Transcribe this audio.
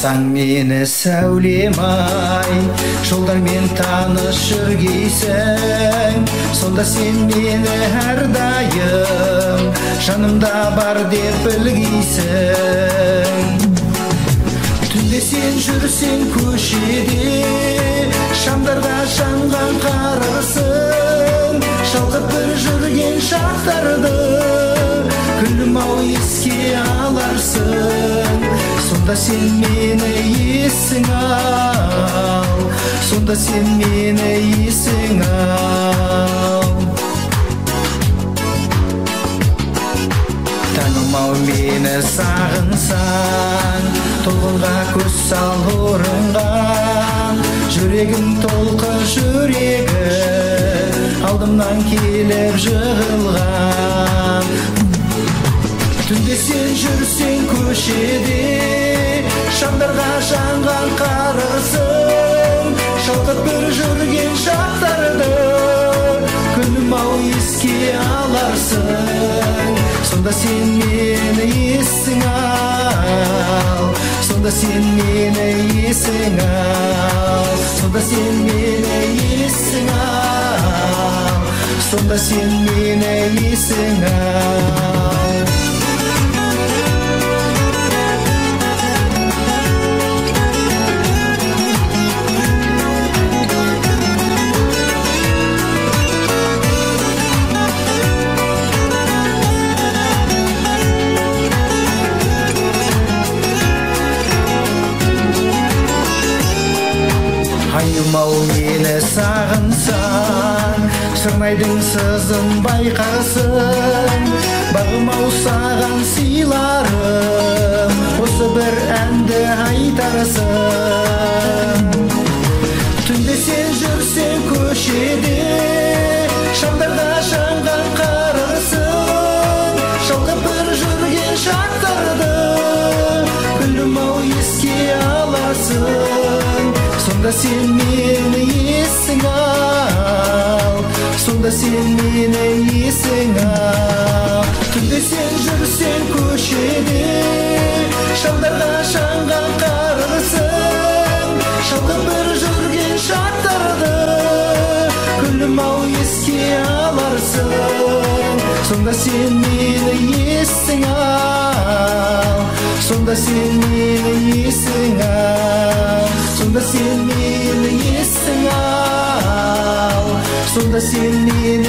таң мені сәулем ай, жолдармен таныш жүргейсің, сонда сен мені әрдайым жанымда бар деп білгейсің. Түнде сен жүрсең көшеде, шамдарға жанған қарарсың, шалқып бір жүрген шақтарды күлім-ау еске аларсың. Сонда сен мені есің ал, сонда сен мені есің ал. Таңым-ау мені сағынсаң, толқынға көз сал орынған, жүрегім толқы жүрегі алдымнан келіп жығылған. Түнде сен жүрсең көшеде, шамдарға жанған қарарсың, шалқып бір жүрген шақтарды күнім-ау еске аларсың. Сонда сен мені есің ал, сонда сен мені есің ал, сонда сен мені есің ал, сонда сен мені есің ал. Айым-ау мені сағынсаң, шырнайдың сызын байқарсың, бағым-ау саған сыйларым, осы бір әнді айтарсың. Түнде сен жүрсең көшеде, шамдарға жанған қарарсың, шалқып бір жүрген шақтарды күлім-ау еске аларсың. Сонда сен мені есің ал, сонда сен мені есің ал. Түнде сен жүрсең көшеде, шамдарға жанған қарарсың, шалқып бір жүрген шақтарды күлім-ау еске аларсың. Сонда сен мені есің ал, сонда сен мені есің ал, сонда сен мені есің ал, сонда сен мені